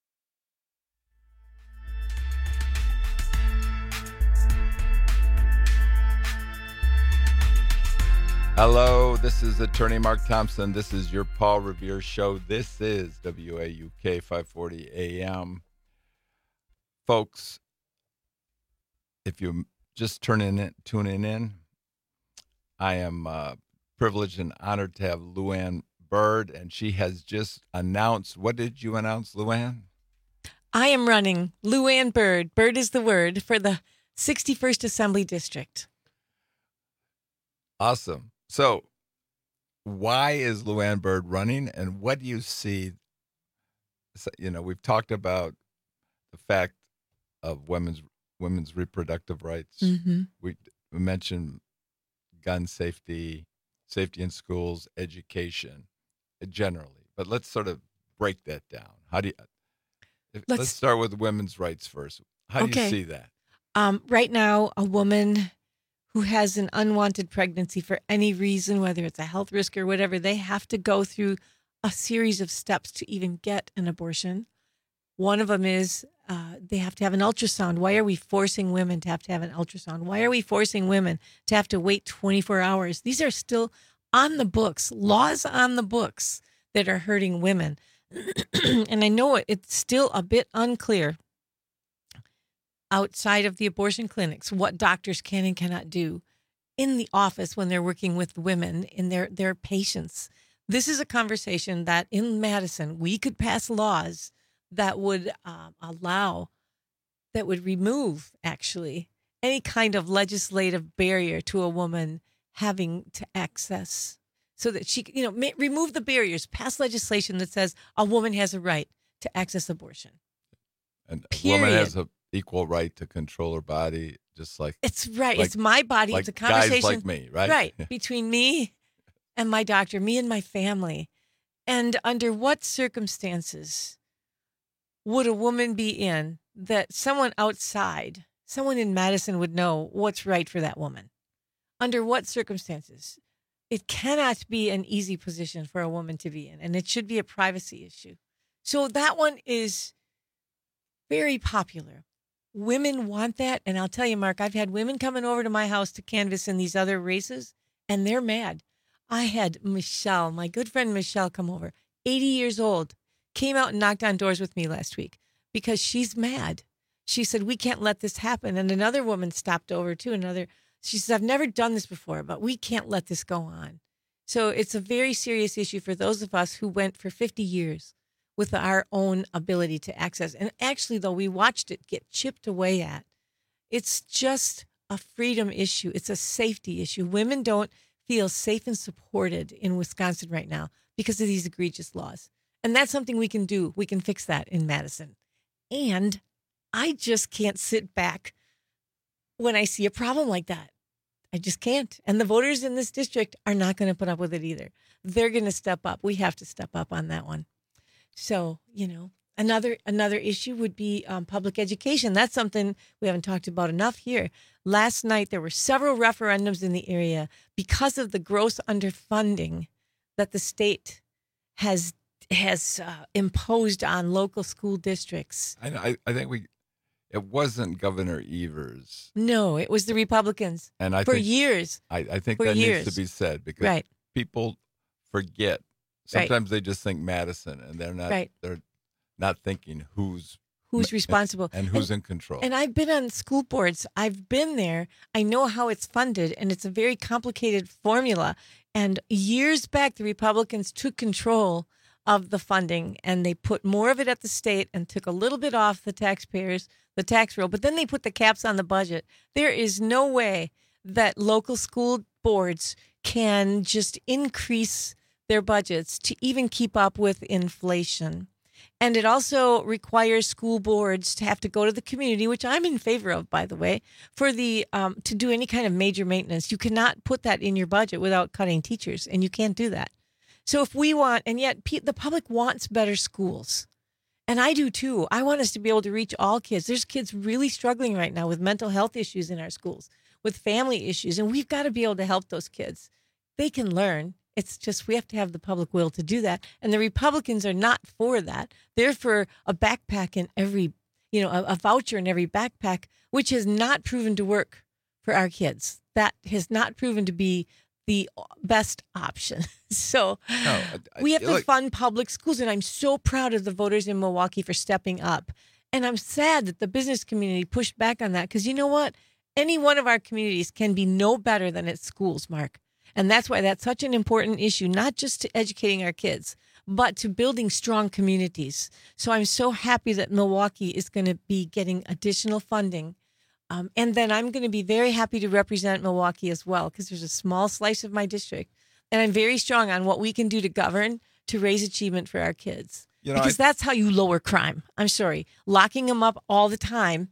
Hello, this is Attorney Mark Thompson. This is your Paul Revere Show. This is W A U K five forty A M. Folks, if you're just turning in, tuning in, I am uh, privileged and honored to have Luann Byrd, and she has just announced. What did you announce, Luann? I am running Luann Byrd. Byrd is the word for the sixty-first Assembly District. Awesome. So, why is Luann Byrd running, and what do you see? You know, we've talked about the fact of women's women's reproductive rights. Mm-hmm. We, we mentioned gun safety, safety in schools, education, generally. But let's sort of break that down. How do you? If, let's, let's start with women's rights first. How do okay. you see that? Um, right now, a woman who has an unwanted pregnancy for any reason, whether it's a health risk or whatever, they have to go through a series of steps to even get an abortion. One of them is uh, they have to have an ultrasound. Why are we forcing women to have to have an ultrasound? Why are we forcing women to have to wait twenty-four hours? These are still on the books, laws on the books that are hurting women. And I know it's still a bit unclear outside of the abortion clinics what doctors can and cannot do in the office when they're working with women in their, their patients. This is a conversation that in Madison, we could pass laws that would um, allow, that would remove, actually, any kind of legislative barrier to a woman having to access, so that she, you know, may, remove the barriers, pass legislation that says a woman has a right to access abortion. And a Period. woman has an equal right to control her body, just like It's right. like- it's my body. like It's a conversation. guys like me, right? Right. Between me and my doctor, me and my family. And under what circumstances would a woman be in that someone outside, someone in Madison would know what's right for that woman? Under what circumstances? It cannot be an easy position for a woman to be in, and it should be a privacy issue. So that one is very popular. Women want that. And I'll tell you, Mark, I've had women coming over to my house to canvass in these other races, and they're mad. I had Michelle, my good friend Michelle, come over, eighty years old, came out and knocked on doors with me last week because she's mad. She said, we can't let this happen. And another woman stopped over too, another, she says, I've never done this before, but we can't let this go on. So it's a very serious issue for those of us who went for fifty years with our own ability to access. And actually, though, we watched it get chipped away at. It's just a freedom issue. It's a safety issue. Women don't feel safe and supported in Wisconsin right now because of these egregious laws. And that's something we can do. We can fix that in Madison. And I just can't sit back when I see a problem like that. I just can't. And the voters in this district are not going to put up with it either. They're going to step up. We have to step up on that one. So, you know, another another issue would be um, public education. That's something we haven't talked about enough here. Last night, there were several referendums in the area because of the gross underfunding that the state has has uh, imposed on local school districts. I, I I think we, it wasn't Governor Evers. No, it was the Republicans. And I for think, years. I, I think for that years. needs to be said because Right. people forget. Right. Sometimes they just think Madison, and they're not. Right. They're not thinking who's Who's responsible and who's and, in control. And I've been on school boards. I've been there. I know how it's funded, and it's a very complicated formula. And years back, the Republicans took control of the funding, and they put more of it at the state and took a little bit off the taxpayers, the tax roll. But then they put the caps on the budget. There is no way that local school boards can just increase their budgets to even keep up with inflation. And it also requires school boards to have to go to the community, which I'm in favor of, by the way, for the um, to do any kind of major maintenance. You cannot put that in your budget without cutting teachers, and you can't do that. So if we want, and yet pe- the public wants better schools, and I do too. I want us to be able to reach all kids. There's kids really struggling right now with mental health issues in our schools, with family issues, and we've got to be able to help those kids. They can learn. It's just we have to have the public will to do that. And the Republicans are not for that. They're for a backpack in every, you know, a, a voucher in every backpack, which has not proven to work for our kids. That has not proven to be the best option. So No, I- we have to look- fund public schools. And I'm so proud of the voters in Milwaukee for stepping up. And I'm sad that the business community pushed back on that because you know what? Any one of our communities can be no better than its schools, Mark. And that's why that's such an important issue, not just to educating our kids, but to building strong communities. So I'm so happy that Milwaukee is going to be getting additional funding. Um, and then I'm going to be very happy to represent Milwaukee as well, because there's a small slice of my district. And I'm very strong on what we can do to govern to raise achievement for our kids. You know, because I- that's how you lower crime. I'm sorry. Locking them up all the time.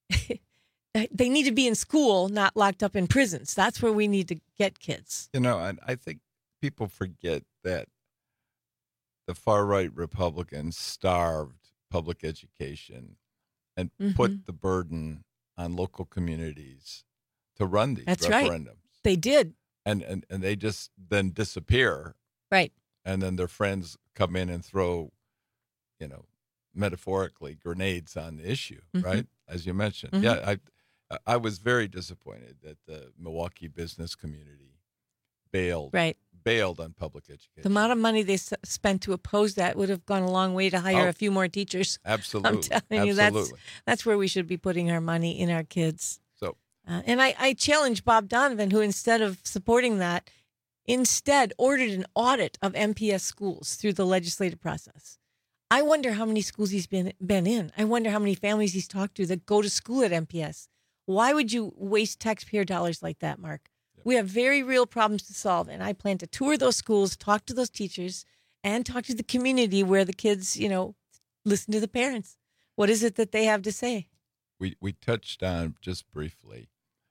They need to be in school, not locked up in prisons. That's where we need to get kids. You know, and I think people forget that the far right Republicans starved public education and Mhm. put the burden on local communities to run these That's right. referendums. They did. And, and and they just then disappear. Right. and then their friends come in and throw, you know, metaphorically grenades on the issue, Mhm. right? As you mentioned. Mhm. Yeah, I I was very disappointed that the Milwaukee business community bailed Right. bailed on public education. The amount of money they s- spent to oppose that would have gone a long way to hire Oh. a few more teachers. Absolutely. I'm telling you, that's Absolutely. that's where we should be putting our money in our kids. So, Uh, and I, I challenge Bob Donovan, who instead of supporting that, instead ordered an audit of M P S schools through the legislative process. I wonder how many schools he's been been in. I wonder how many families he's talked to that go to school at M P S. Why would you waste taxpayer dollars like that, Mark? We have very real problems to solve, and I plan to tour those schools, talk to those teachers, and talk to the community where the kids, you know, listen to the parents. What is it that they have to say? we we touched on just briefly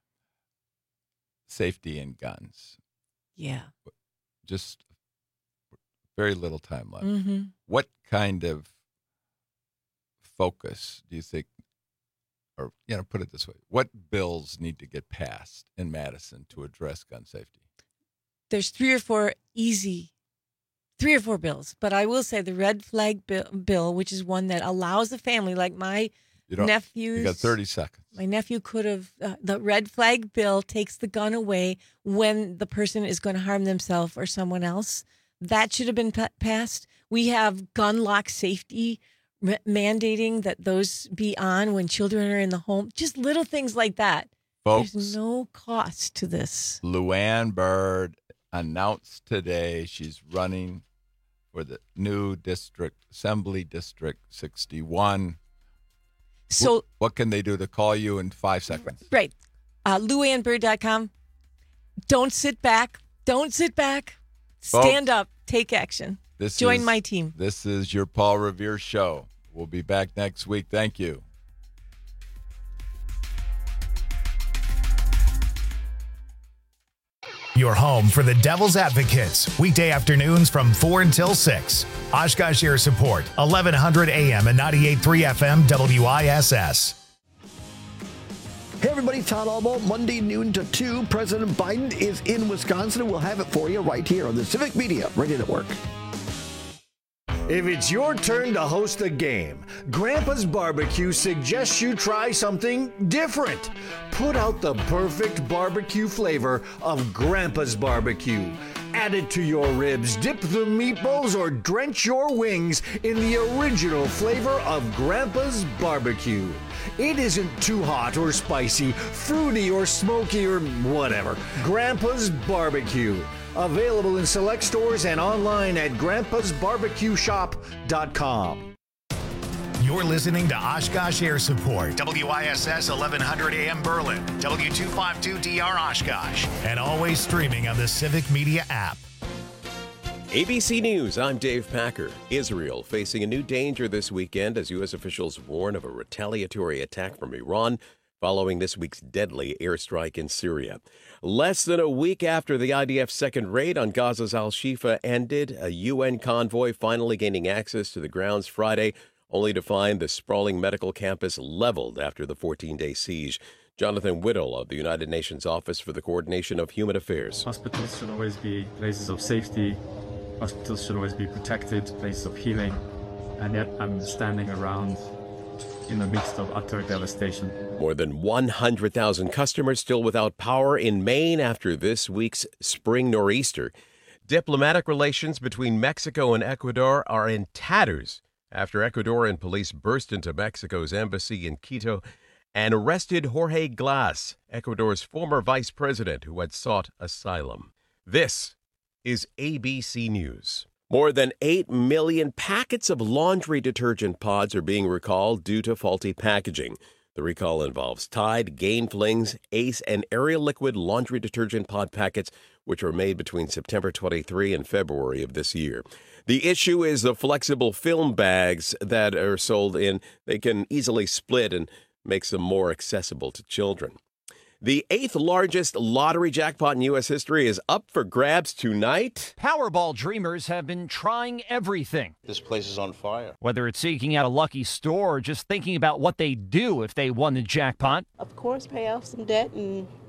safety in guns. Yeah. Just very little time left. Mhm. What kind of focus do you think, or, you know, put it this way, what bills need to get passed in Madison to address gun safety? There's three or four easy, three or four bills, but I will say the red flag bill, bill which is one that allows a family like my You don't- nephews. You got thirty seconds. My nephew could have, uh, the red flag bill takes the gun away when the person is going to harm themselves or someone else. That should have been pa- passed. We have gun lock safety r- mandating that those be on when children are in the home. Just little things like that. Folks, There's no cost to this. Luann Byrd announced today she's running for the new district, Assembly District sixty-one. So, Wh- what can they do to call you in five seconds? right. Uh, Luann Bird dot com. Don't sit back. Don't sit back. Stand up. Take action. This Join is- my team. This is your Paul Revere Show. We'll be back next week. Thank you. Your home for the Devil's Advocates, weekday afternoons from four until six. Oshkosh Air Support, eleven hundred A M and ninety-eight point three F M W I S S. Hey everybody, Todd Albo, Monday noon to two. President Biden is in Wisconsin, and we'll have it for you right here on the Civic Media Radio Network. If it's your turn to host a game, Grandpa's Barbecue suggests you try something different. Put out the perfect barbecue flavor of Grandpa's Barbecue. Add it to your ribs, dip the meatballs, or drench your wings in the original flavor of Grandpa's Barbecue. It isn't too hot or spicy, fruity or smoky or whatever. Grandpa's Barbecue. Available in select stores and online at grandpas barbecue shop dot com. You're listening to Oshkosh Air Support, W I S S eleven hundred A M Berlin, W two fifty-two D R Oshkosh, and always streaming on the Civic Media app. A B C News, I'm Dave Packer. Israel facing a new danger this weekend as U S officials warn of a retaliatory attack from Iran following this week's deadly airstrike in Syria. Less than a week after the I D F's second raid on Gaza's Al-Shifa ended, a U N convoy finally gaining access to the grounds Friday, only to find the sprawling medical campus leveled after the fourteen-day siege. Jonathan Whittle of the United Nations Office for the Coordination of Human Affairs. Hospitals should always be places of safety. Hospitals should always be protected, places of healing. And yet I'm standing around in the midst of utter devastation. More than one hundred thousand customers still without power in Maine after this week's spring nor'easter. Diplomatic relations between Mexico and Ecuador are in tatters after Ecuadorian police burst into Mexico's embassy in Quito and arrested Jorge Glass, Ecuador's former vice president who had sought asylum. This is A B C News. More than eight million packets of laundry detergent pods are being recalled due to faulty packaging. The recall involves Tide, Gain Flings, Ace, and Ariel Liquid laundry detergent pod packets, which were made between September twenty-third and February of this year. The issue is the flexible film bags that are sold in. They can easily split and makes them more accessible to children. The eighth largest lottery jackpot in U S history is up for grabs tonight. Powerball dreamers have been trying everything. This place is on fire. Whether it's seeking out a lucky store or just thinking about what they'd do if they won the jackpot. Of course, pay off some debt and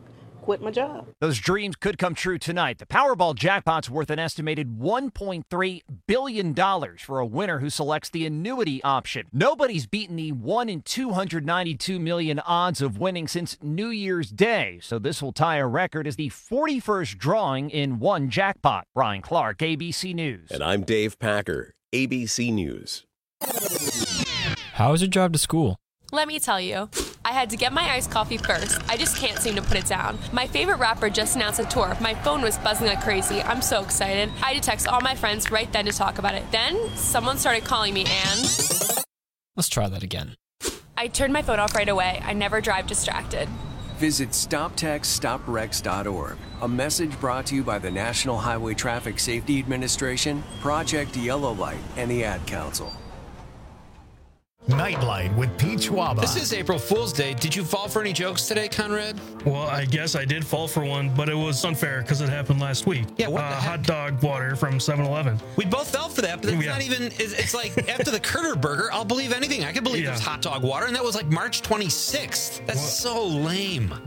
quit my job. Those dreams could come true tonight. The Powerball jackpot's worth an estimated one point three billion dollars for a winner who selects the annuity option. Nobody's beaten the one in two hundred ninety-two million odds of winning since New Year's Day, so this will tie a record as the forty-first drawing in one jackpot. Brian Clark, A B C News. And I'm Dave Packer, A B C News. How was your drive to school? Let me tell you, I had to get my iced coffee first. I just can't seem to put it down. My favorite rapper just announced a tour. My phone was buzzing like crazy. I'm so excited. I had to text all my friends right then to talk about it. Then, someone started calling me and... Let's try that again. I turned my phone off right away. I never drive distracted. Visit stop text stop wrecks dot org. A message brought to you by the National Highway Traffic Safety Administration, Project Yellow Light, and the Ad Council. Nightlight with Pete Schwaba. This is April Fool's Day. Did you fall for any jokes today, Conrad? Well, I guess I did fall for one, but it was unfair because it happened last week. Yeah, what uh, the heck? hot dog water from seven eleven. We both fell for that, but it's Yeah. not even, it's, it's like after the Curter Burger, I'll believe anything. I could believe Yeah. there's hot dog water, and that was like March twenty-sixth. That's so lame.